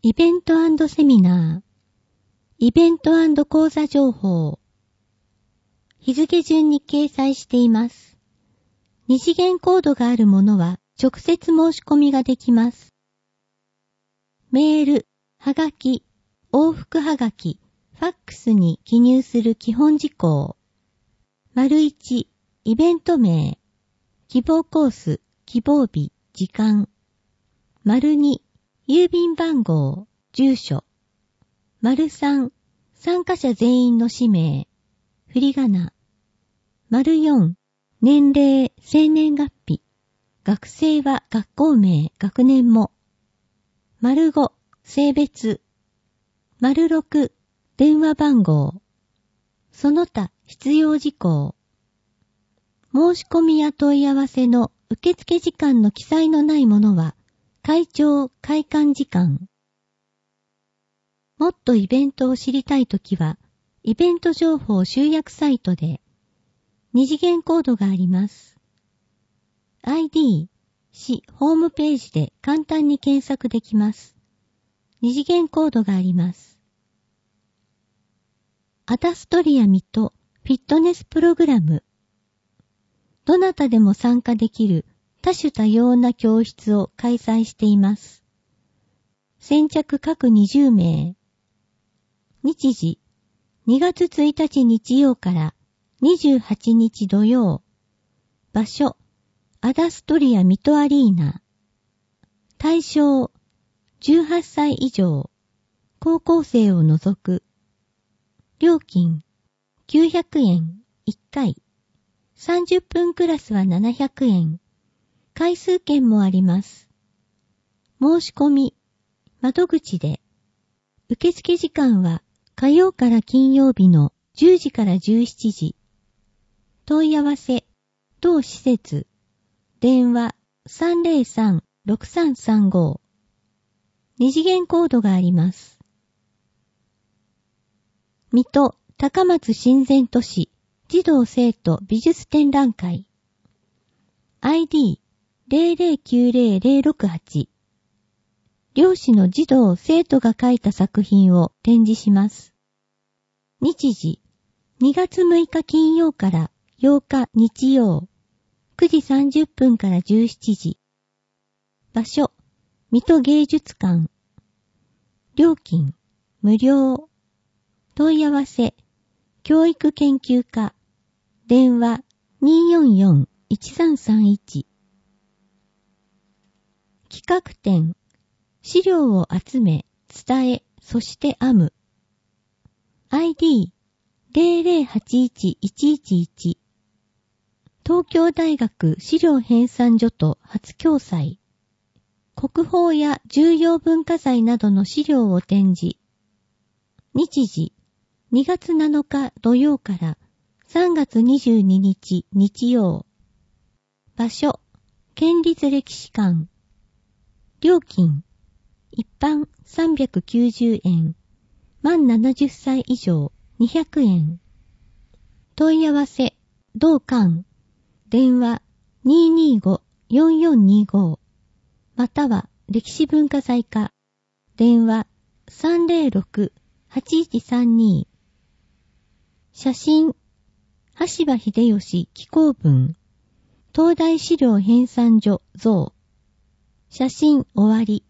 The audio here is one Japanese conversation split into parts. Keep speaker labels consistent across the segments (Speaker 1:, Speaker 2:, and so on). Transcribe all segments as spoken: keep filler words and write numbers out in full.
Speaker 1: イベント&セミナー、イベント&講座情報、日付順に掲載しています。二次元コードがあるものは直接申し込みができます。メール、はがき、往復はがき、ファックスに記入する基本事項。丸いち、イベント名、希望コース、希望日、時間。丸に、郵便番号、住所。丸さん、参加者全員の氏名、振り仮名。丸よん、年齢、生年月日。学生は学校名、学年も。丸ご、性別。丸ろく、電話番号。その他必要事項。申し込みや問い合わせの受付時間の記載のないものは、会長開館時間。もっとイベントを知りたいときは、イベント情報集約サイトで、二次元コードがあります。アイディー、市ホームページで簡単に検索できます。二次元コードがあります。アダストリア水戸フィットネスプログラム。どなたでも参加できる多種多様な教室を開催しています。先着各にじゅうめい。日時、にがつついたち日曜からにじゅうはちにち土曜。場所、アダストリア水戸アリーナ。対象、じゅうはっさい以上、高校生を除く。料金、きゅうひゃくえん、いっかい。さんじゅっぷんクラスはななひゃくえん。回数券もあります。申し込み、窓口で。受付時間は火曜から金曜日のじゅうじからじゅうしちじ。問い合わせ、同施設。電話 さんぜろさん ろくさんさんご。二次元コードがあります。水戸高松親善都市児童生徒美術展覧会 アイディー ゼロゼロきゅうゼロゼロろくはち。漁師の児童生徒が描いた作品を展示します。日時、にがつむいか金曜からようか日曜、くじさんじゅっぷんからじゅうしちじ。場所、水戸芸術館。料金、無料。問い合わせ、教育研究課。電話 にーよんよん いちさんさんいち。企画展、資料を集め、伝え、そして編む。アイディー ゼロゼロはちいちいちいちいち。東京大学資料編纂所と初共催。国宝や重要文化財などの資料を展示。日時、にがつなのか土曜からさんがつにじゅうににち日曜。場所、県立歴史館。料金、一般さんびゃくきゅうじゅうえん。満ななじゅっさい以上にひゃくえん。問い合わせ、同館。電話 にーにーご よんよんにーご。または歴史文化財課。電話 さんぜろろく はちいちさんに。写真、橋場秀吉紀行文。東大資料編纂所像。写真終わり。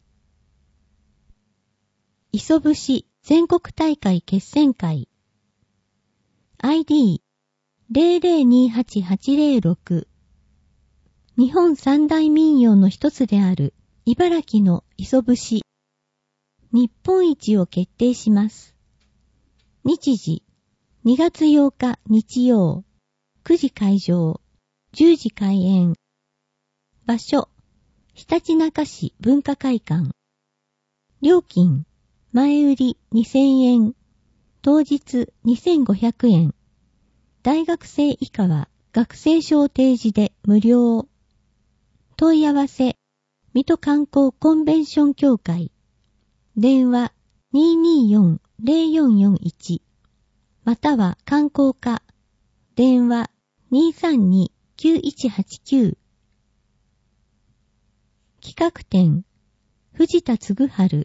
Speaker 1: 磯節全国大会決選会。アイディー ゼロゼロにはちはちゼロろく。日本三大民謡の一つである茨城の磯節。日本一を決定します。日時、にがつようか日曜、くじ開場、じゅうじ開演。場所、ひたちなか市文化会館。料金、前売りにせんえん、当日にせんごひゃくえん。大学生以下は学生証提示で無料。問い合わせ、水戸観光コンベンション協会。電話 にーにーよん ゼロよんよんいち。または観光課。電話 にーさんに きゅういちはちきゅう。企画展、藤田嗣治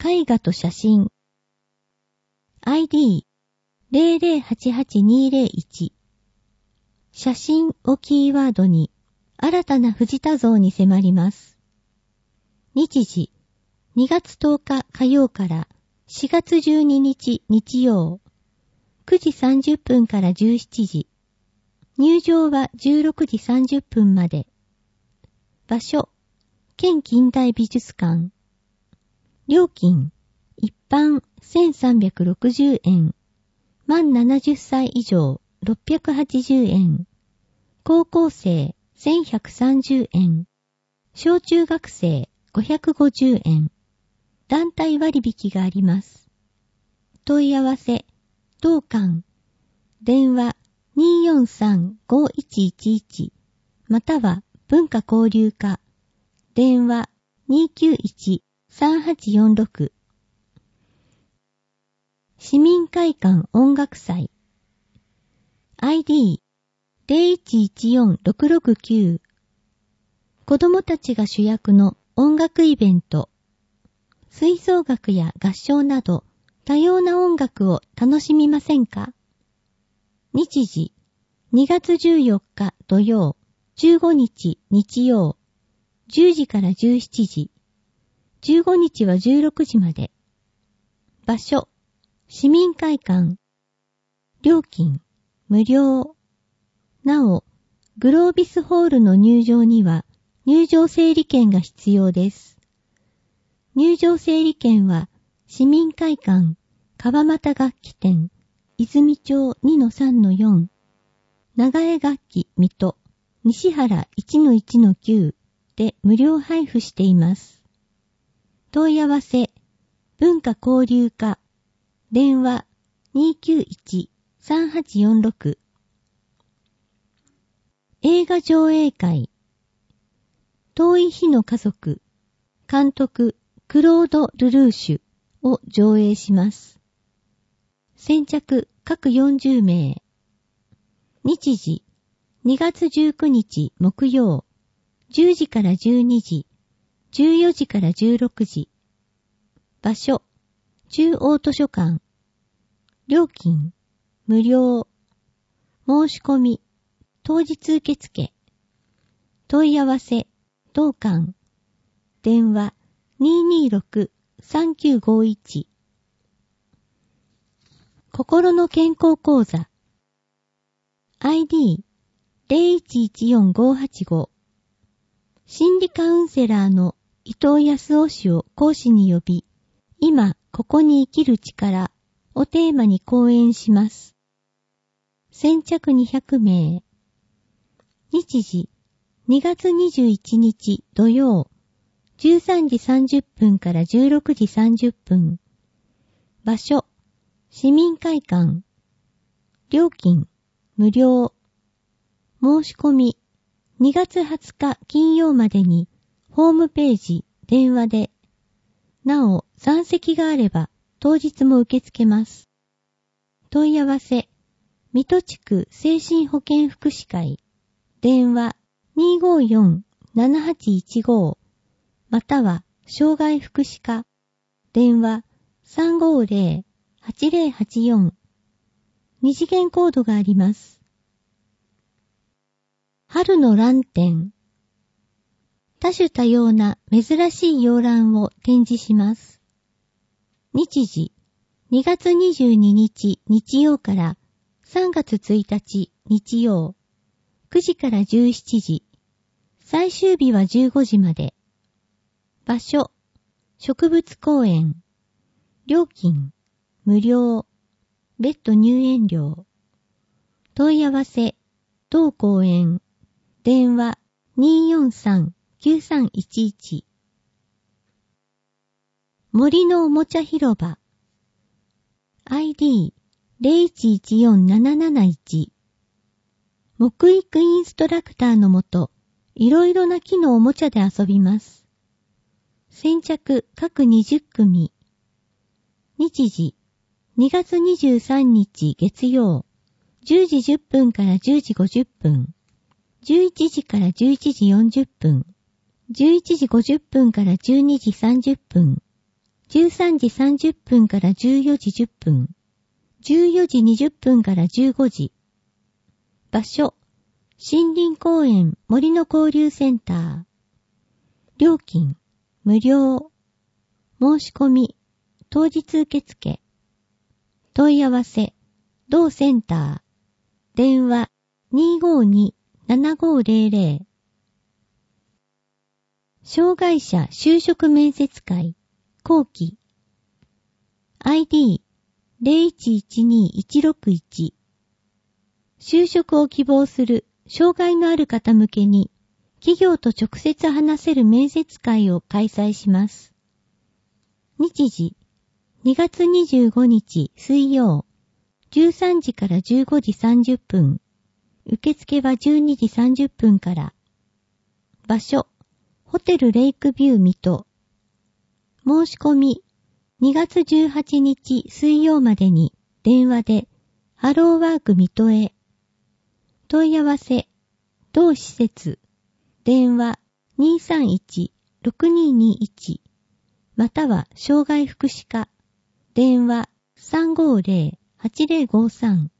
Speaker 1: 絵画と写真 アイディー ゼロゼロはちはちにゼロいち 写真をキーワードに新たな藤田像に迫ります。日時にがつとおか火曜からしがつじゅうににち日曜くじさんじゅっぷんからじゅうしちじ、入場はじゅうろくじさんじゅっぷんまで。場所県近代美術館。料金一般せんさんびゃくろくじゅうえん、満ななじゅっさい以上ろっぴゃくはちじゅうえん、高校生せんひゃくさんじゅうえん、小中学生ごひゃくごじゅうえん、団体割引があります。問い合わせ、同館、電話 にーよんさんごいちいちいち または文化交流課、電話 にーきゅういちさんはちよんろく 市民会館音楽祭 アイディー ゼロいちいちよんろくろくきゅう 子供たちが主役の音楽イベント、吹奏楽や合唱など多様な音楽を楽しみませんか？日時にがつじゅうよっか土曜、じゅうごにち日曜、じゅうじからじゅうしちじ、じゅうごにちはじゅうろくじまで。場所、市民会館。料金、無料。なお、グロービスホールの入場には入場整理券が必要です。入場整理券は、市民会館、川又楽器店、泉町 にのさんのよん、長江楽器水戸、西原 いちのいちのきゅう で無料配布しています。問い合わせ、文化交流課、電話 にーきゅういちさんはちよんろく。映画上映会、遠い日の家族、監督、クロード・ルルーシュを上映します。先着各よんじゅうめい。日時にがつじゅうくにち木曜、じゅうじからじゅうにじ、じゅうよじからじゅうろくじ。場所、中央図書館。料金、無料。申し込み、当日受付。問い合わせ、同館。電話 にーにーろくさんきゅうごいち。心の健康講座 アイディー ゼロいちいちよんごはちご 心理カウンセラーの伊藤康夫氏を講師に呼び、今ここに生きる力をテーマに講演します。先着にひゃくめい。日時にがつにじゅういちにち土曜、じゅうさんじさんじゅっぷんからじゅうろくじさんじゅっぷん。場所、市民会館。料金、無料。申し込み、にがつはつか金曜までに、ホームページ、電話で。なお、残席があれば、当日も受け付けます。問い合わせ、水戸地区精神保健福祉会。電話、にーごーよん ななはちいちご。または、障害福祉課。電話、さんごーぜろ はちぜろはちよん。二次元コードがあります。春の蘭展。多種多様な珍しい洋蘭を展示します。日時、にがつにじゅうににち日曜からさんがつついたち日曜、くじからじゅうしちじ、最終日はじゅうごじまで。場所、植物公園。料金、無料。別途入園料。問い合わせ、当公園。電話 にーよんさんきゅうさんいちいち。森のおもちゃ広場。アイディー ゼロいちいちよんなななないち。木育インストラクターのもと、いろいろな木のおもちゃで遊びます。先着各にじゅっくみ。日時、にがつにじゅうさんにち月曜、じゅうじじゅっぷんからじゅうじごじゅっぷん、じゅういちじからじゅういちじよんじゅっぷん、じゅういちじごじゅっぷんからじゅうにじさんじゅっぷん、 じゅうさんじさんじゅっぷんからじゅうよじじゅっぷん、じゅうよじにじゅっぷんからじゅうごじ。場所、森林公園森の交流センター。料金、無料。申し込み、当日受付。問い合わせ、同センター。電話、にーごーにー ななごーぜろぜろ。障害者就職面接会、後期。アイディー ゼロいちいちにいちろくいち。就職を希望する障害のある方向けに、企業と直接話せる面接会を開催します。日時、にがつにじゅうごにち水曜、じゅうさんじからじゅうごじさんじゅっぷん。受付はじゅうにじさんじゅっぷんから。場所、ホテルレイクビュー水戸。申し込み、にがつじゅうはちにち水曜までに電話で、ハローワーク水戸へ。問い合わせ、同施設、電話 にーさんいちろくにーにーいち、または障害福祉課、電話 さんごーぜろはちぜろごさん。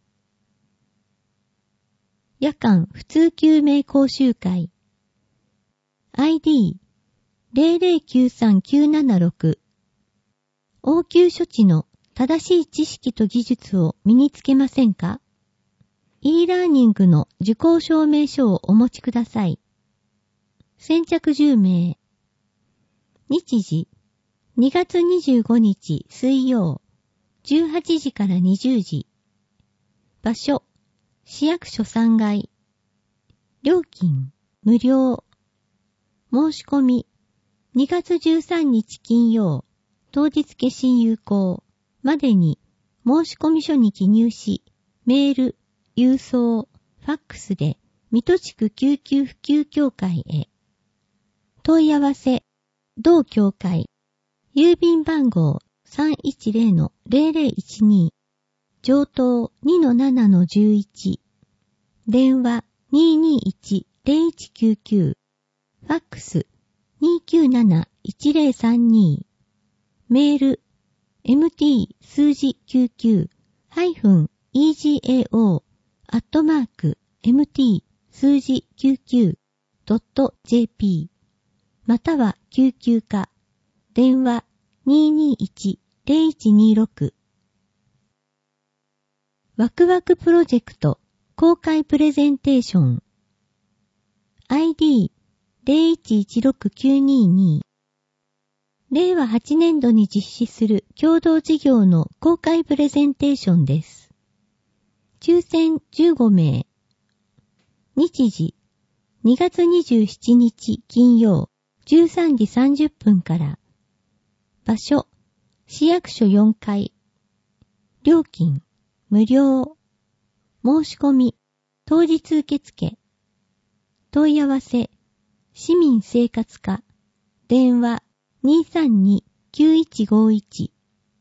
Speaker 1: 夜間普通救命講習会 アイディー ゼロゼロきゅうさんきゅうななろく。応急処置の正しい知識と技術を身につけませんか？ e ラーニングの受講証明書をお持ちください。先着じゅうめい。日時、にがつにじゅうごにち水曜、じゅうはちじからにじゅうじ。場所、市役所さんがい。料金、無料。申し込み、にがつじゅうさんにち金曜、当日消印有効までに申し込み書に記入し、メール、郵送、ファックスで水戸地区救急普及協会へ。問い合わせ、同協会、郵便番号 さんいちぜろのぜろぜろいちに、上等 にのななのじゅういち、電話 にーにーいちぜろいちきゅうきゅう、ファックス にーきゅうなないちぜろさんに、メール エムティー 数字きゅうきゅう ハイフン イージーエーオー アットマーク エムティー 数字きゅうきゅう ドット ジェーピー または救急課電話 にーにーいちぜろいちにーろく。ワクワクプロジェクト公開プレゼンテーション アイディー ゼロいちいちろくきゅうにーに。れいわはちねんどに実施する共同事業の公開プレゼンテーションです。抽選じゅうごめい。日時、にがつにじゅうしちにち金曜、じゅうさんじさんじゅっぷんから。場所、市役所よんかい。料金、無料。申し込み、当日受付。問い合わせ、市民生活課。電話、にーさんにきゅういちごいち。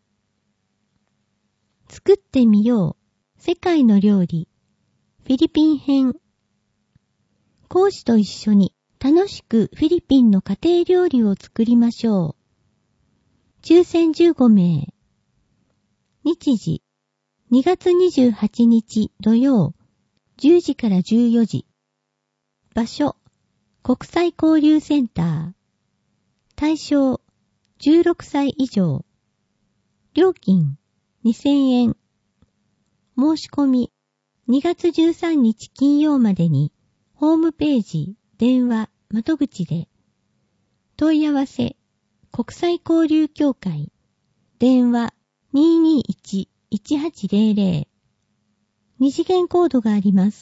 Speaker 1: 作ってみよう。世界の料理。フィリピン編。講師と一緒に楽しくフィリピンの家庭料理を作りましょう。抽選じゅうごめい。日時、にがつにじゅうはちにち土曜、じゅうじからじゅうよじ。場所、国際交流センター。対象、じゅうろくさい以上。料金、にせんえん。申し込み、にがつじゅうさんにち金曜までに、ホームページ、電話、窓口で。問い合わせ、国際交流協会。電話、にーにーいちいちはちぜろぜろ。二次元コードがあります。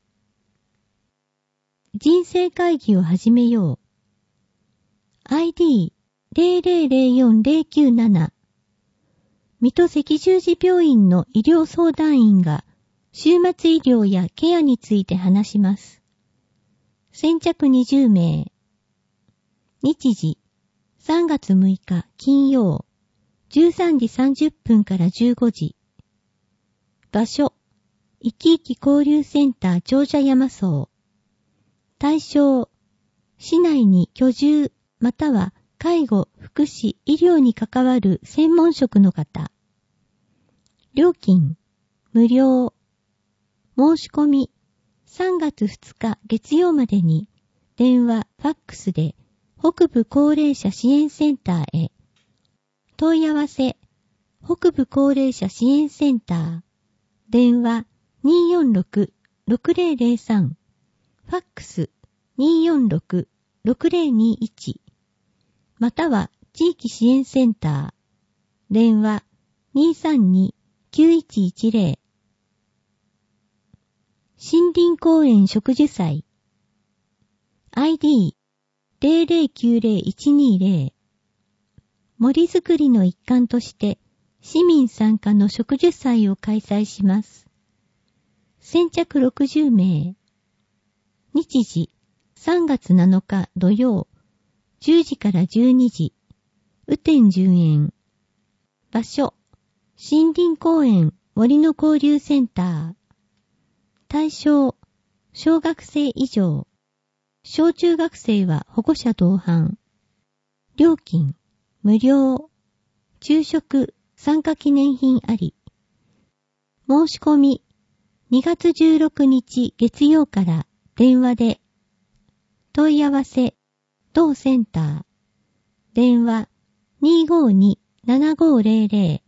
Speaker 1: 人生会議を始めよう。アイディー ゼロゼロゼロよんゼロきゅうなな。水戸赤十字病院の医療相談員が週末医療やケアについて話します。先着にじゅうめい。日時、さんがつむいか金曜、じゅうさんじさんじゅっぷんからじゅうごじ。場所、いきいき交流センター長者山荘。対象、市内に居住または介護、福祉、医療に関わる専門職の方。料金、無料。申し込み、さんがつふつか月曜までに、電話、ファックスで、北部高齢者支援センターへ。問い合わせ、北部高齢者支援センター。電話、にーよんろく ろくぜろぜろさん。ファックス、にーよんろく ろくぜろにいち。または、地域支援センター。電話、にーさんに きゅういちいちぜろ。森林公園植樹祭 アイディー ぜろぜろきゅうぜろいちにーぜろ 森づくりの一環として市民参加の植樹祭を開催します。先着ろくじゅうめい。日時さんがつなのか土曜じゅうじからじゅうにじ。雨天じゅうえん。場所森林公園森の交流センター。対象小学生以上。小中学生は保護者同伴。料金無料。昼食参加記念品あり。申し込みにがつじゅうろくにち月曜から電話で。問い合わせ同センター。電話 にーごーに ななごーぜろぜ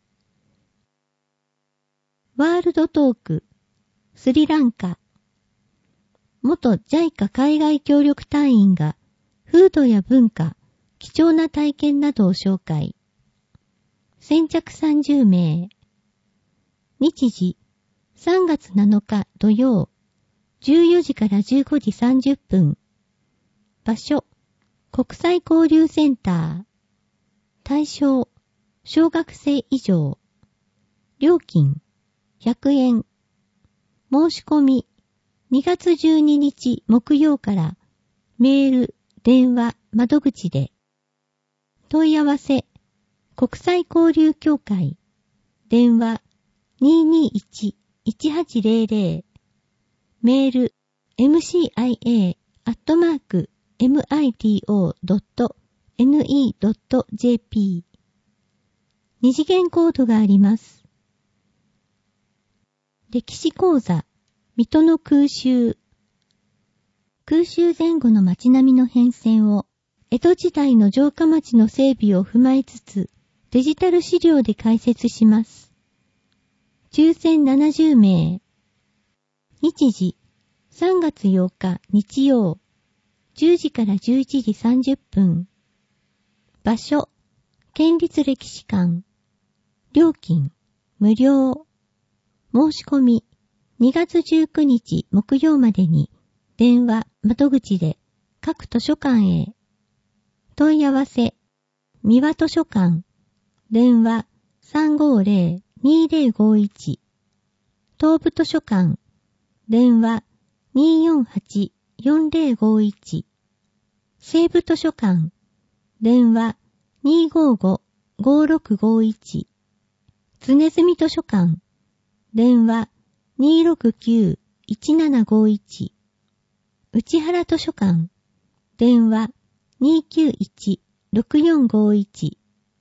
Speaker 1: ろ。ワールドトークスリランカ。元 ジャイカ 海外協力隊員が風土や文化、貴重な体験などを紹介。先着さんじゅうめい。日時さんがつなのか土曜じゅうよじからじゅうごじさんじゅっぷん。場所国際交流センター。対象小学生以上。料金ひゃくえん。申し込みにがつじゅうににち木曜からメール、電話、窓口で。問い合わせ国際交流協会。電話 にーにーいち いちはちぜろぜろ。メール エムシーアイエー アットマーク エムアイティーオー ドット エヌイー ドット ジェーピー。二次元コードがあります。歴史講座水戸の空襲。空襲前後の街並みの変遷を江戸時代の城下町の整備を踏まえつつデジタル資料で解説します。抽選ななじゅうめい。日時さんがつようか日曜じゅうじからじゅういちじさんじゅっぷん。場所県立歴史館。料金無料。申し込みにがつじゅうくにち木曜までに電話窓口で各図書館へ。問い合わせ三輪図書館。電話 さんごーぜろ にーぜろごーいち。東部図書館。電話 にーよんはち よんぜろごーいち。西部図書館。電話 にーごーご ごーろくごーいち。常住図書館。電話 にーろくきゅう いちななごーいち。内原図書館。電話 にーきゅういち ろくよんごーいち。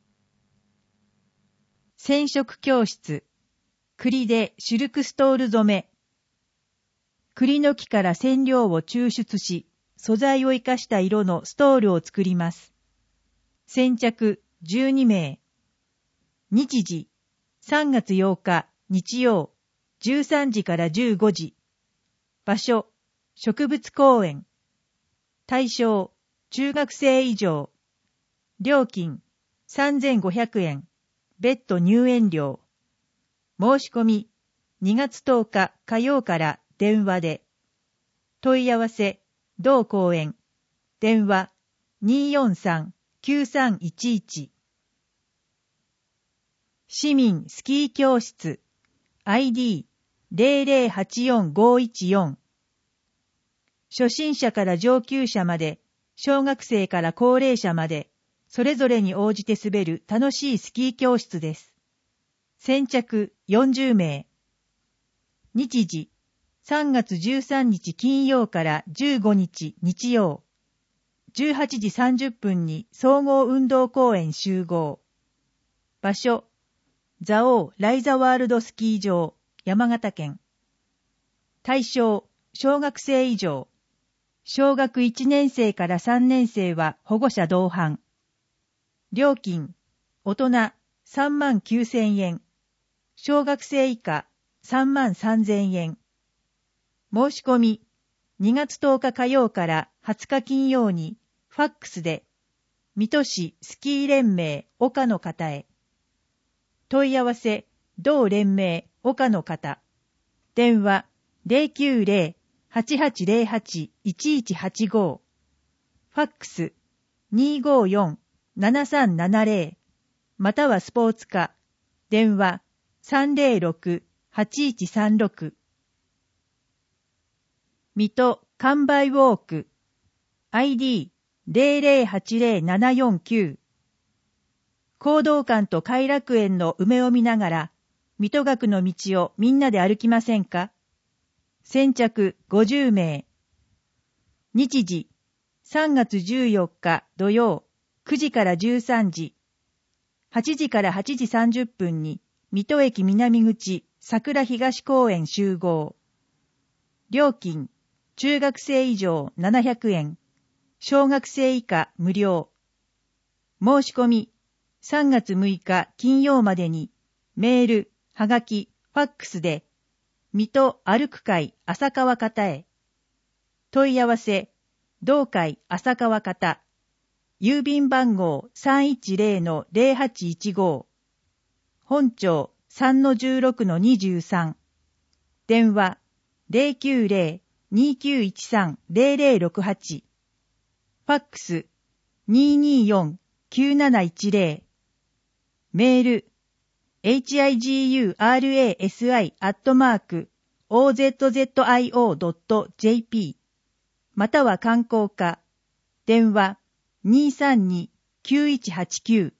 Speaker 2: 染色教室。栗でシルクストール染め。栗の木から染料を抽出し、素材を生かした色のストールを作ります。先着じゅうにめい。日時さんがつようか日曜じゅうさんじからじゅうごじ。場所植物公園。対象中学生以上。料金さんぜんごひゃくえん。別途入園料。申し込みにがつとおか火曜から電話で。問い合わせ同公園。電話 にーよんさん きゅうさんいちいち。市民スキー教室 アイディー ぜろぜろはちよんごーいちよん。初心者から上級者まで、小学生から高齢者まで、それぞれに応じて滑る楽しいスキー教室です。先着よんじゅうめい。日時さんがつじゅうさんにち金曜からじゅうごにち日曜。 じゅうはちじさんじゅっぷんに総合運動公園集合。場所、蔵王ライザワールドスキー場、山形県。対象、小学生以上。小学いちねん生からさんねん生は保護者同伴。料金、大人さんまんきゅうせんえん。小学生以下さんまんさんぜんえん。申し込み、にがつとおか火曜からはつか金曜にファックスで、水戸市スキー連盟岡の方へ。問い合わせ、同連盟岡の方。電話 ゼロきゅうゼロ はちはちゼロはち いちいちはちご。ファックス にーごーよん ななさんななゼロ。またはスポーツ課。電話 さんゼロろく はちいちさんろく。水戸完売ウォーク アイディー ゼロゼロはちゼロななよんきゅう。講道館と偕楽園の梅を見ながら水戸学の道をみんなで歩きませんか？先着ごじゅうめい。日時さんがつじゅうよっか土曜くじからじゅうさんじ、はちじからはちじさんじゅっぷんに水戸駅南口桜東公園集合。料金、中学生以上ななひゃくえん、小学生以下無料。申し込み、さんがつむいか金曜までにメール、はがき、ファックスで水戸歩く会浅川方へ。問い合わせ、同会浅川方。郵便番号 さんいちゼロのゼロはちいちご。本庁 さんのじゅうろくのにじゅうさん。電話 ゼロきゅうゼロ にーきゅういちさん ゼロゼロろくはち。ファックス にーにーよん きゅうなないちゼロ。メール エイチアイジーユーアールエーエスアイ アットマーク オーゼットゼットアイオー ドット ジェーピー または観光課。電話 にーさんに きゅういちはちきゅう。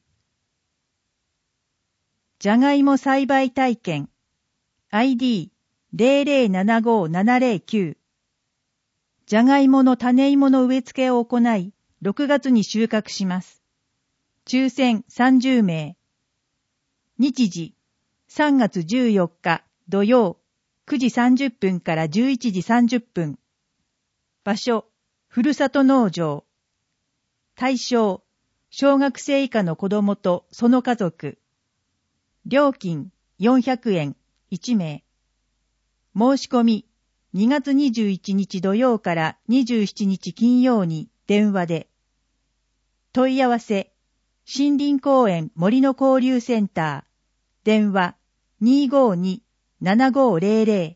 Speaker 2: じゃがいも栽培体験 アイディー ゼロゼロななごななゼロきゅう。じゃがいもの種芋の植え付けを行い、ろくがつに収穫します。抽選さんじゅうめい。日時さんがつじゅうよっか土曜くじさんじゅっぷんからじゅういちじさんじゅっぷん。場所、ふるさと農場。対象、小学生以下の子供とその家族。料金よんひゃくえんいちめい。申し込みにがつにじゅういちにち土曜からにじゅうしちにち金曜に電話で。問い合わせ、森林公園森の交流センター。電話 にーごーに ななごーゼロゼロ。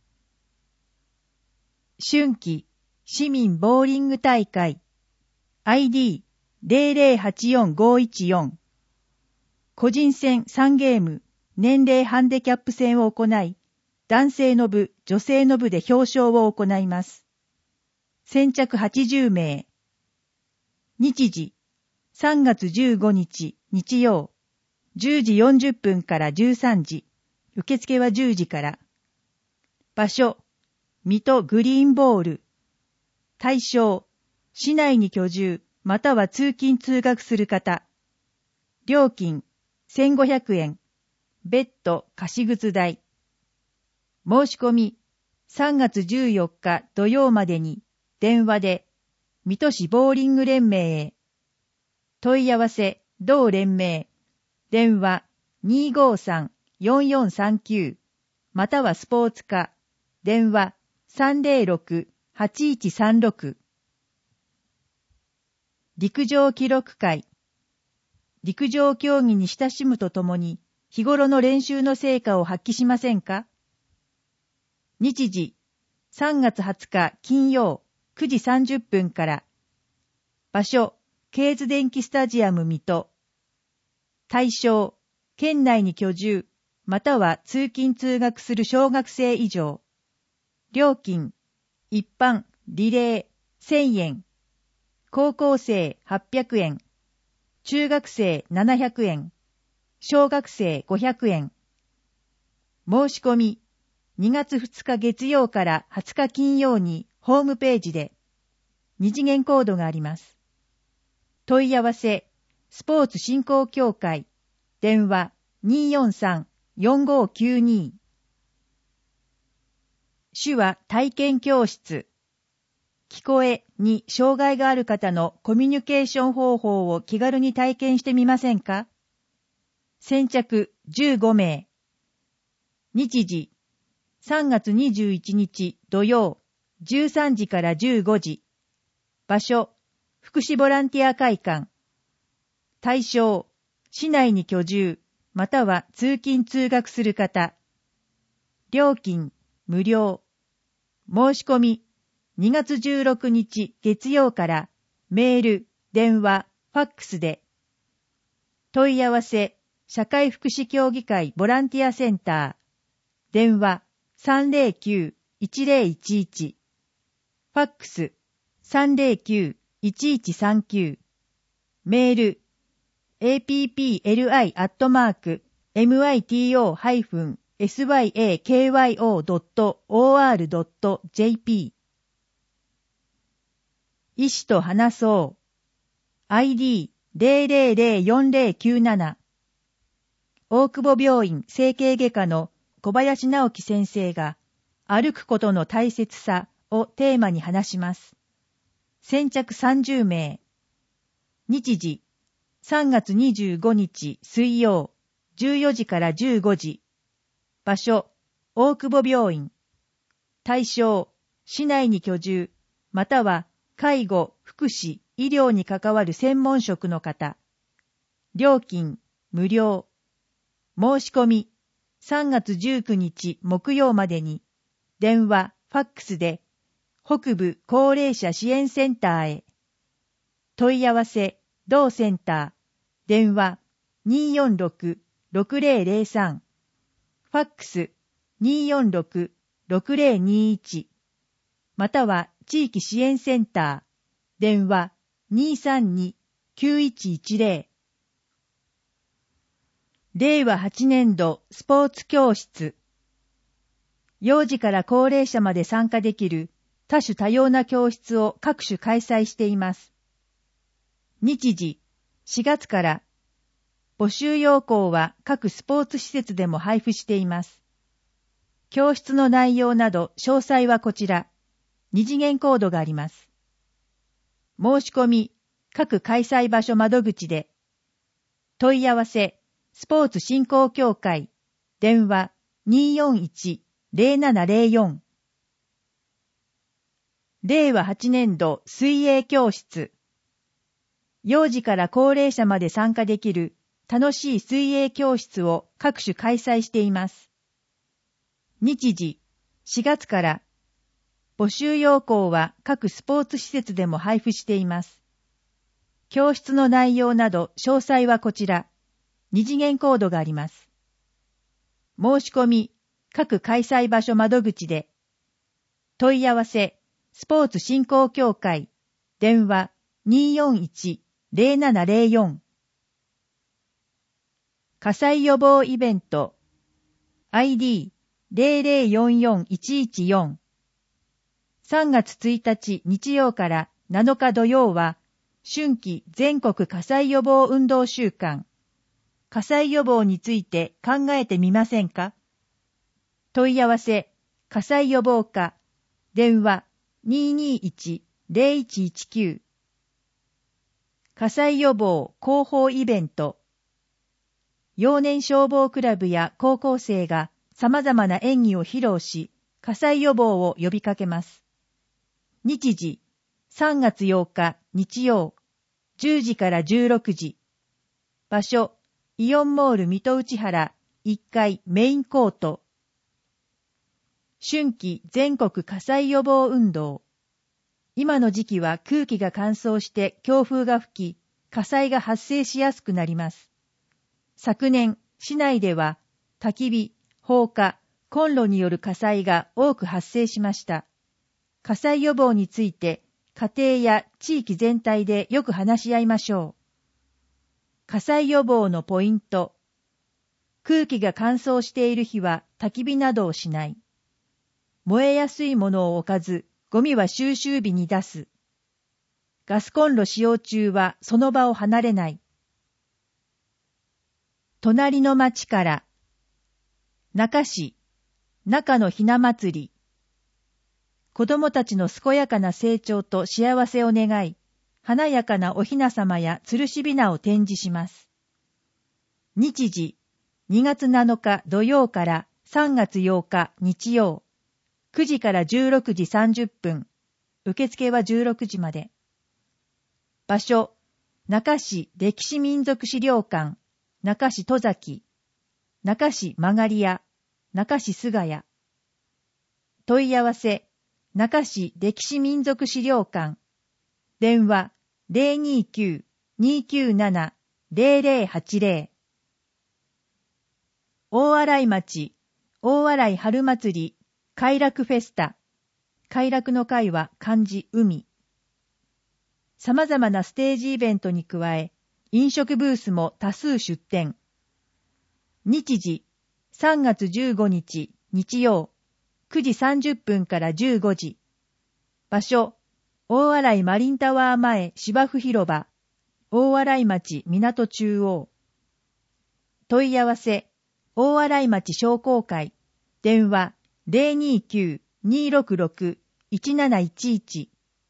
Speaker 2: 春季市民ボーリング大会 アイディー ゼロゼロはちよんごいちよん。個人戦さんゲーム年齢ハンデキャップ戦を行い、男性の部、女性の部で表彰を行います。先着はちじゅうめい。日時さんがつじゅうごにち日曜じゅうじよんじゅっぷんからじゅうさんじ、受付はじゅうじから。場所、水戸グリーンボール。対象、市内に居住、または通勤通学する方。料金、せんごひゃくえん。別途貸靴代。申し込み、さんがつじゅうよっか土曜までに、電話で、水戸市ボーリング連盟へ。問い合わせ、同連盟。電話 にーごーさん よんよんさんきゅう。またはスポーツ課。電話 さんゼロろく はちいちさんろく。陸上記録会。陸上競技に親しむとともに、日頃の練習の成果を発揮しませんか？日時、さんがつはつか金曜くじさんじゅっぷんから。場所、ケーズ電気スタジアム水戸。対象、県内に居住、または通勤通学する小学生以上。料金、一般、リレー、せんえん。高校生はっぴゃくえん。中学生ななひゃくえん。小学生ごひゃくえん。申し込み、にがつふつか月曜からはつか金曜にホームページで、二次元コードがあります。 問い合わせ、スポーツ振興協会、電話 にーよんさんよんごきゅうに。手話体験教室。聞こえに障害がある方のコミュニケーション方法を気軽に体験してみませんか？先着じゅうごめい。日時、さんがつにじゅういちにち土曜、じゅうさんじからじゅうごじ。場所、福祉ボランティア会館。対象、市内に居住、または通勤通学する方。料金、無料。申し込み、にがつじゅうろくにち月曜からメール、電話、ファックスで。問い合わせ、社会福祉協議会ボランティアセンター。電話 さんぜろきゅういちぜろいちいち。ファックス さんぜろきゅういちいちさんきゅう。メール エーピーピーエルアイ アットマーク エムアイティーオー ハイフン エスワイエーケーワイオー ドット オーアール ドット ジェーピー。医師と話そう。アイディー ゼロゼロゼロよんゼロきゅうなな。大久保病院整形外科の小林直樹先生が歩くことの大切さをテーマに話します。先着さんじゅうめい。日時、さんがつにじゅうごにち水曜、じゅうよじからじゅうごじ。場所、大久保病院。対象、市内に居住、または介護、福祉、医療に関わる専門職の方。料金、無料。申し込み、さんがつじゅうくにち木曜までに、電話、ファックスで、北部高齢者支援センターへ。問い合わせ、同センター、電話 にーよんろくろくぜろぜろさん。ファックス にーよんろくろくぜろにいち。または地域支援センター、電話 にーさんにきゅういちいちぜろ。れいわはちねんどスポーツ教室。幼児から高齢者まで参加できる多種多様な教室を各種開催しています。日時、しがつから。募集要項は各スポーツ施設でも配布しています。教室の内容など詳細はこちら。二次元コードがあります。申し込み、各開催場所窓口で。問い合わせ、スポーツ振興協会、電話 にーよんいちぜろななぜろよん。れいわはちねんど水泳教室。幼児から高齢者まで参加できる楽しい水泳教室を各種開催しています。日時、しがつから。募集要項は各スポーツ施設でも配布しています。教室の内容など詳細はこちら。二次元コードがあります。申し込み、各開催場所窓口で。問い合わせ、スポーツ振興協会、電話 にーよんいちぜろななぜろよん。火災予防イベント、アイディー ゼロゼロよんよんいちいちよん。さんがつついたち日曜からなのか土曜は、春季全国火災予防運動週間。火災予防について考えてみませんか？問い合わせ、火災予防課、電話 にーにーいちぜろいちいちきゅう。火災予防広報イベント。幼年消防クラブや高校生が様々な演技を披露し、火災予防を呼びかけます。日時、さんがつようか日曜、じゅうじからじゅうろくじ。場所、イオンモール水戸内原いっかいメインコート。春季全国火災予防運動。今の時期は空気が乾燥して強風が吹き、火災が発生しやすくなります。昨年、市内では焚き火、放火、コンロによる火災が多く発生しました。火災予防について家庭や地域全体でよく話し合いましょう。火災予防のポイント。空気が乾燥している日は焚き火などをしない。燃えやすいものを置かず、ゴミは収集日に出す。 ガスコンロ使用中はその場を離れない。隣の町から、中市、中のひな祭り。子供たちの健やかな成長と幸せを願い、華やかなおひな様や吊るしびなを展示します。日時、にがつなのか土曜からさんがつようか日曜、くじからじゅうろくじさんじゅっぷん、受付はじゅうろくじまで。場所、中市歴史民族資料館、中市戸崎、中市曲がり屋、中市菅谷。問い合わせ、中市歴史民族資料館。電話 ゼロにきゅう にきゅうなな ゼロゼロはちゼロ。大洗町、大洗春祭り、快楽フェスタ。快楽の会は漢字海。様々なステージイベントに加え、飲食ブースも多数出店。日時、さんがつじゅうごにち日曜、くじさんじゅっぷんからじゅうごじ。場所、大洗マリンタワー前芝生広場、大洗町港中央。問い合わせ、大洗町商工会、電話 ゼロにきゅう にろくろく いちなないちいち。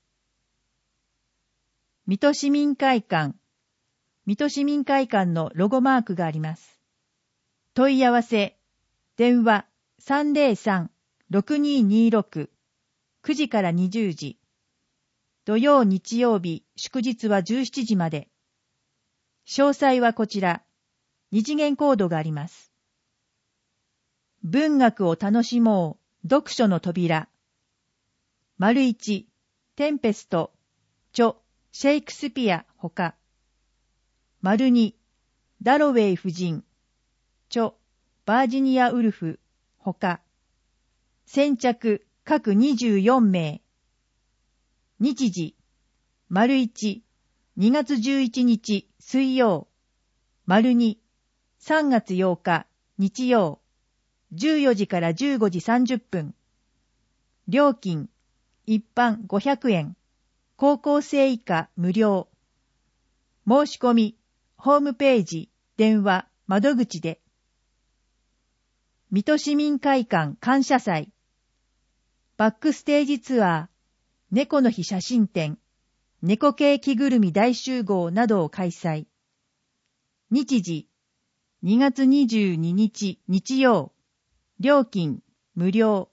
Speaker 2: 水戸市民会館。水戸市民会館のロゴマークがあります。問い合わせ、電話 さんゼロさん ろくににろく くじからにじゅうじ。土曜日曜日、祝日はじゅうしちじまで。詳細はこちら。二次元コードがあります。文学を楽しもう、読書の扉。丸一、テンペスト、著、シェイクスピアほか。丸二、ダロウェイ夫人、著、バージニア・ウルフほか。先着、各にじゅうよんめい。日時、丸一、にがつじゅういちにち水曜、丸二、さんがつようか日曜、じゅうよじからじゅうごじさんじゅっぷん。料金、一般ごひゃくえん、高校生以下無料。申し込み、ホームページ、電話、窓口で。水戸市民会館感謝祭。バックステージツアー、猫の日写真展、猫系着ぐるみ大集合などを開催。日時、にがつにじゅうににち日曜、料金無料。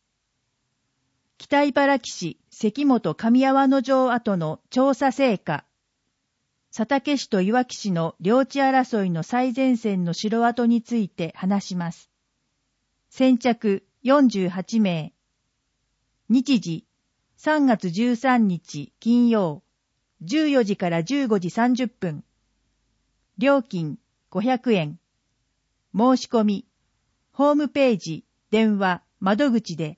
Speaker 2: 北茨城市関本上粟野城跡の調査成果。佐竹市といわき市の領地争いの最前線の城跡について話します。先着よんじゅうはちめい。日時、さんがつじゅうさんにち金曜、じゅうよじからじゅうごじさんじゅっぷん。料金ごひゃくえん。申し込み、ホームページ、電話、窓口で。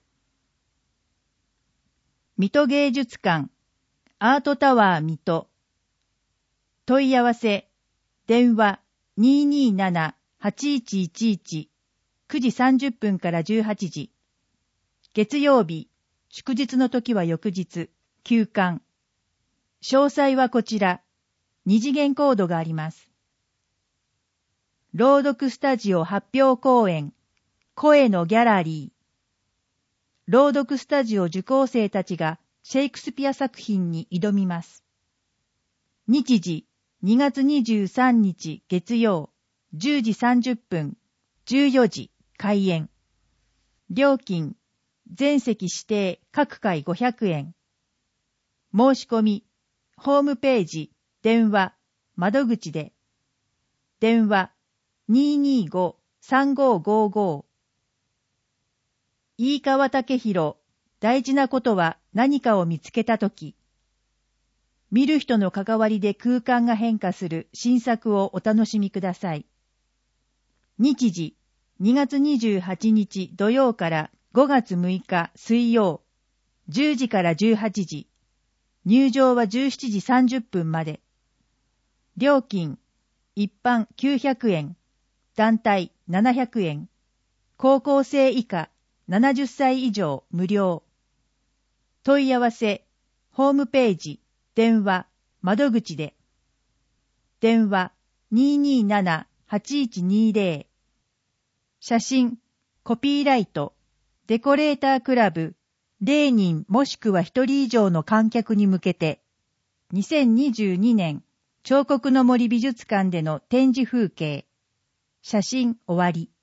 Speaker 2: 水戸芸術館、アートタワー水戸。問い合わせ、電話 にーにーなな はちいちいちいち、くじさんじゅっぷんからじゅうはちじ。月曜日、祝日の時は翌日、休館。詳細はこちら。二次元コードがあります。朗読スタジオ発表公演、声のギャラリー。朗読スタジオ受講生たちがシェイクスピア作品に挑みます。日時、にがつにじゅうさんにち月曜、じゅうじさんじゅっぷん、じゅうよじ開演。料金、全席指定各回ごひゃくえん。申し込み、ホームページ、電話、窓口で。電話 にーにーご さんごーごーごー。飯川武弘、大事なことは何かを見つけたとき。見る人の関わりで空間が変化する新作をお楽しみください。日時、にがつにじゅうはちにち土曜からごがつむいか水曜、じゅうじからじゅうはちじ。入場はじゅうしちじさんじゅっぷんまで。料金、一般きゅうひゃくえん、団体ななひゃくえん、高校生以下ななじゅっさい以上無料。問い合わせ、ホームページ、 電話、窓口で。電話 にーにーなな はちいちにーぜろ。写真、コピーライト、デコレータークラブ、れいにんもしくはひとり以上の観客に向けて、にせんにじゅうにねん彫刻の森美術館での展示風景。写真終わり。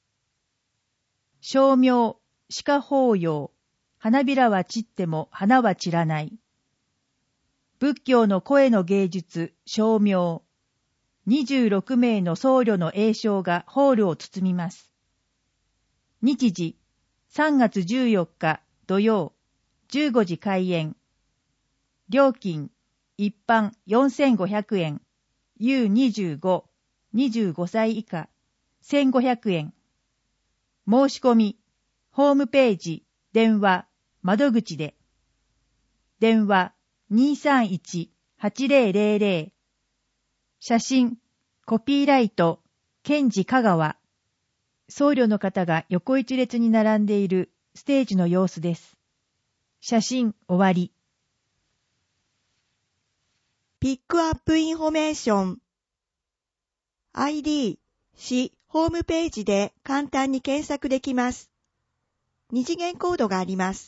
Speaker 2: 称名、鹿法要、花びらは散っても花は散らない。仏教の声の芸術、称名。にじゅうろくめいの僧侶の栄唱がホールを包みます。日時、さんがつじゅうよっか土曜、じゅうごじ開演。料金、一般よんせんごひゃくえん、ユーにじゅうご、にじゅうごさい以下、せんごひゃくえん。申し込み、ホームページ、電話、窓口で。電話 にーさんいち はちぜろぜろぜろ。写真、コピーライト、賢治香川。僧侶の方が横一列に並んでいるステージの様子です。写真終わり。
Speaker 3: ピックアップインフォメーション。アイディー、市ホームページで簡単に検索できます。二次元コードがあります。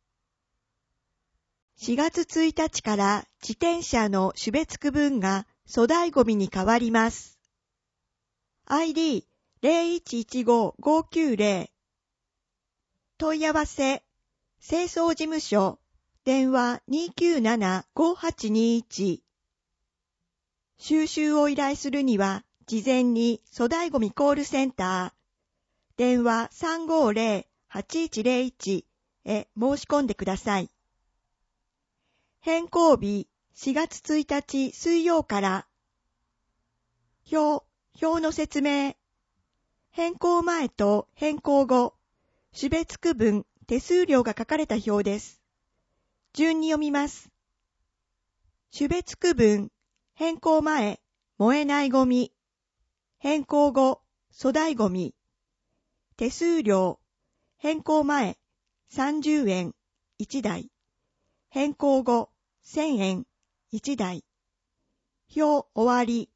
Speaker 3: しがつついたちから自転車の種別区分が粗大ゴミに変わります。アイディー ゼロいちいちご ごきゅうゼロ。問い合わせ、清掃事務所、電話 にーきゅうなな ごはちにいち。収集を依頼するには、事前に粗大ゴミコールセンター、電話 さんごーぜろ はちいちゼロいち へ申し込んでください。変更日しがつついたち水曜から。表、表の説明。変更前と変更後、種別区分、手数料が書かれた表です。順に読みます。種別区分、変更前、燃えないゴミ。変更後、粗大ゴミ。手数料、変更前、さんじゅうえん、いちだい。変更後、せんえん、いちだい。表終わり。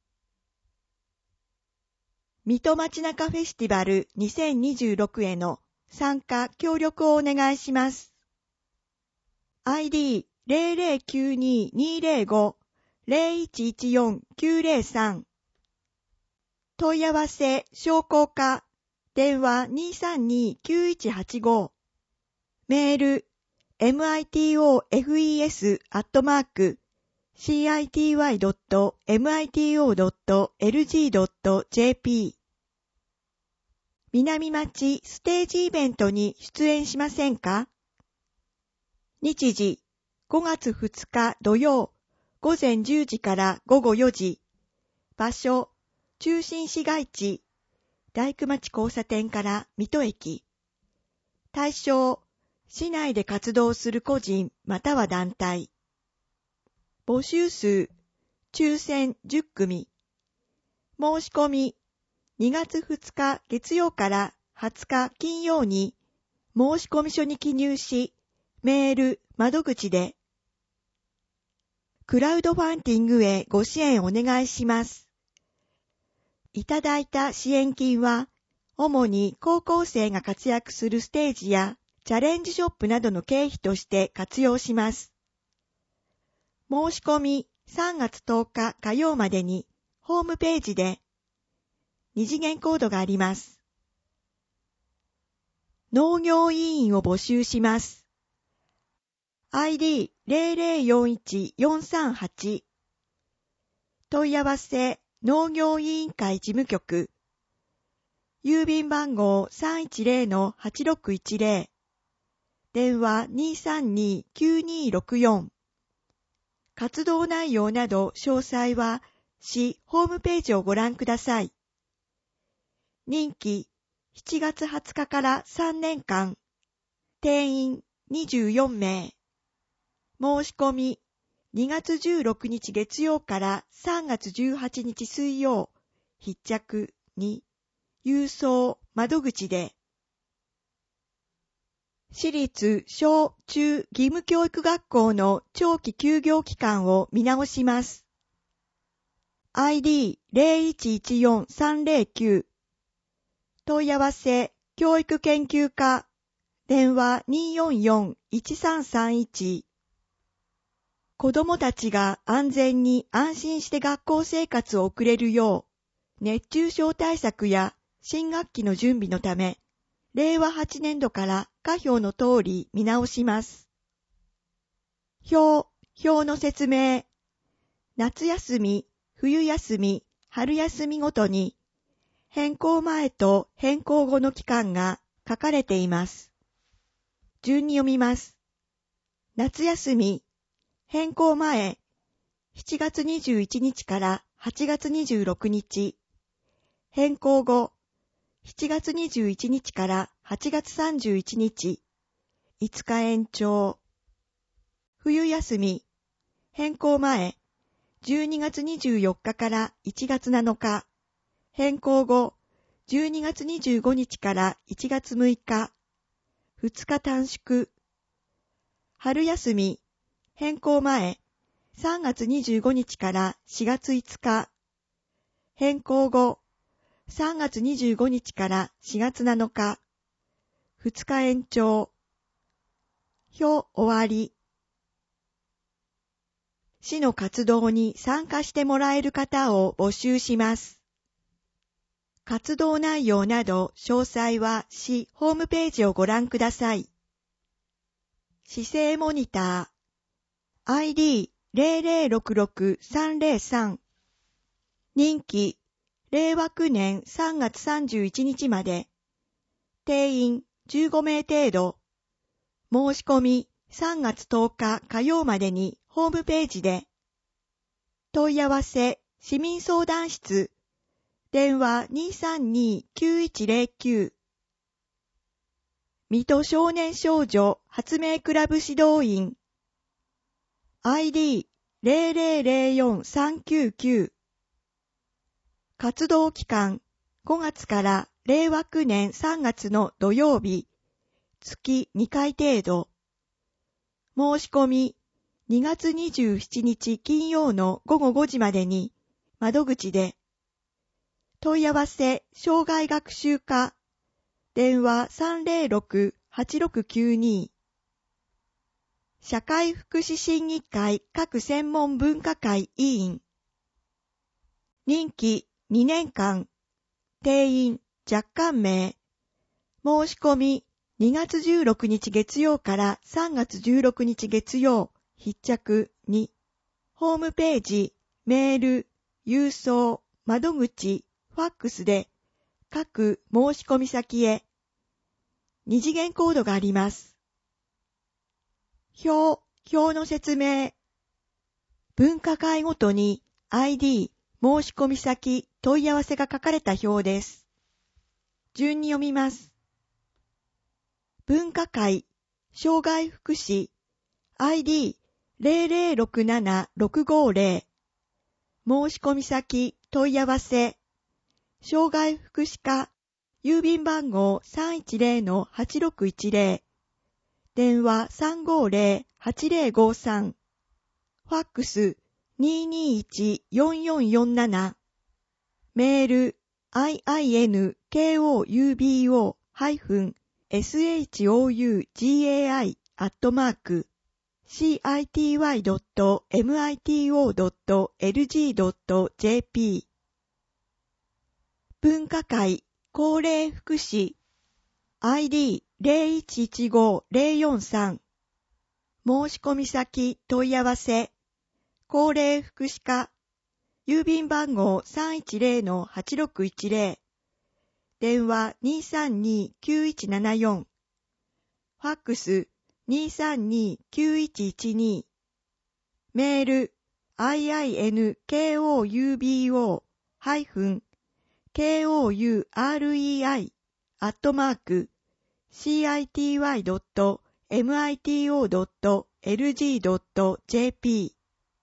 Speaker 3: 水戸町中フェスティバルにせんにじゅうろくへの参加協力をお願いします。アイディー ゼロゼロきゅうにーにーゼロご ゼロいちいちよん きゅうゼロさん。問い合わせ商工課電話 にーさんにーきゅういちはちご。メール エムアイティーオーエフイーエス アットマーク シーアイティーワイドットエムアイティーオードットエルジードットジェーピー。南町ステージイベントに出演しませんか？日時ごがつふつか土曜午前じゅうじから午後よじ。場所中心市街地大工町交差点から水戸駅。対象市内で活動する個人または団体。募集数抽選じゅっくみ。申し込みにがつふつか月曜からはつか金曜に申し込み書に記入し、メール窓口でクラウドファンディングへご支援お願いします。いただいた支援金は主に高校生が活躍するステージやチャレンジショップなどの経費として活用します。申し込みさんがつとおか火曜までにホームページで二次元コードがあります。農業委員を募集します。アイディー ゼロゼロよんいちよんさんはち。問い合わせ農業委員会事務局。郵便番号 さんいちゼロのはちろくいちゼロ。電話 にーさんにーきゅうにーろくよん。活動内容など詳細は市ホームページをご覧ください。任期しちがつはつかからさんねんかん。定員にじゅうよんめい。申し込みにがつじゅうろくにち月曜からさんがつじゅうはちにち水曜。必着に郵送窓口で。 私立小中義務教育学校の長期休業期間を見直します。アイディー ゼロいちいちよんさんゼロきゅう 問い合わせ教育研究課電話 にーよんよんいちさんさんいち。子どもたちが安全に安心して学校生活を送れるよう、熱中症対策や新学期の準備のため、れいわはちねんどから下表の通り見直します。表、表の説明。夏休み、冬休み、春休みごとに、変更前と変更後の期間が書かれています。順に読みます。夏休み、変更前、しちがつにじゅういちにちからはちがつにじゅうろくにち。変更後、しちがつにじゅういちにちからはちがつさんじゅういちにち。いつか延長。冬休み、変更前、じゅうにがつにじゅうよっかからいちがつなのか。変更後、じゅうにがつにじゅうごにちからいちがつむいか。ふつか短縮。春休み、変更前、さんがつにじゅうごにちからしがついつか。変更後、さんがつにじゅうごにちからしがつなのか。ふつか延長。表終わり。市の活動に参加してもらえる方を募集します。活動内容など詳細は市ホームページをご覧ください。市政モニター アイディー ゼロゼロろくろくさんゼロさん 任期れいわきねんさんがつさんじゅういちにちまで定員じゅうごめい程度申し込みさんがつとおか火曜までにホームページで問い合わせ市民相談室電話 にーさんにーきゅういちゼロきゅう 水戸少年少女発明クラブ指導員 アイディー ゼロゼロゼロよんさんきゅうきゅう 活動期間ごがつかられいわきねんさんがつの土曜日月にかい程度申し込みにがつにじゅうしちにち金曜のごごごじまでに窓口で問い合わせ障害学習課電話 さんゼロろく はちろくきゅうに 社会福祉審議会各専門分科会委員任期にねんかん定員若干名申し込みにがつじゅうろくにち月曜からさんがつじゅうろくにち月曜必着にホームページメール郵送窓口ファックスで各申し込み先へ二次元コードがあります。表、表の説明。分科会ごとに アイディー、申し込み先、問い合わせが書かれた表です。順に読みます。分科会、障害福祉、アイディー ゼロゼロろくななろくごゼロ、申し込み先、問い合わせ、障害福祉課、郵便番号 さんいちゼロのはちろくいちゼロ、電話 さんごゼロ はちゼロごさん、ファックス にーにーいち よんよんよんなな、メール アイアイエヌケーオーユービーオーエスエイチオーユージェーアイ アットマーク シーアイティーワイドットエムアイティーオードットエルジードットジェーピー 分科会高齢福祉 アイディー ゼロいちいちごゼロよんさん 申し込み先問い合わせ高齢福祉課郵便番号 さんいちゼロのはちろくいちゼロ 電話 にーさんにーきゅういちななよん ファックス にーさんにーきゅういちいちに メール アイアイエヌケーオーユービーオーケーオーユーアールイーアイ アットマーク シーアイティーワイドットエムアイティーオードットエルジードットジェーピー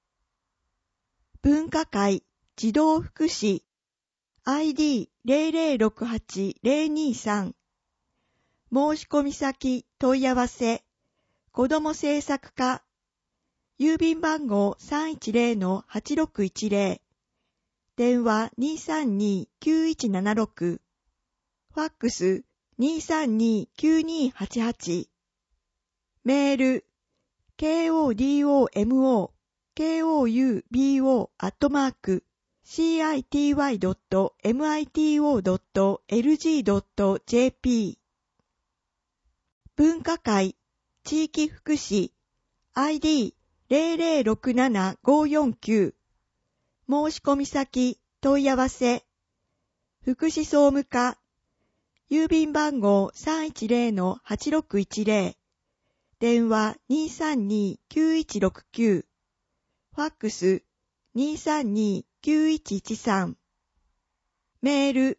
Speaker 3: 分科会児童福祉 アイディー ゼロゼロろくはちゼロにーさん申し込み先問い合わせ、子ども政策課、郵便番号 さんいちゼロ はちろくいちゼロ、電話 にーさんにーきゅういちななろく、ファックス にーさんにーきゅうにーはちはち、メール kodomo koubo アットマーク city.mito.lg.jp 分科会地域福祉 アイディーゼロゼロろくななごよんきゅう 申し込み先問い合わせ福祉総務課郵便番号 さんいちゼロ はちろくいちゼロ 電話 にーさんにーきゅういちろくきゅう、ファックス にーさんにーきゅういちいちさん、メール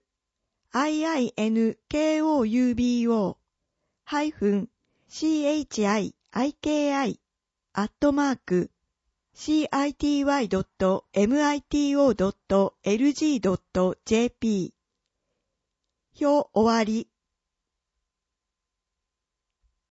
Speaker 3: inkoUbo ハイフン chiki アットマーク city.mito.lg.jp 表終わり。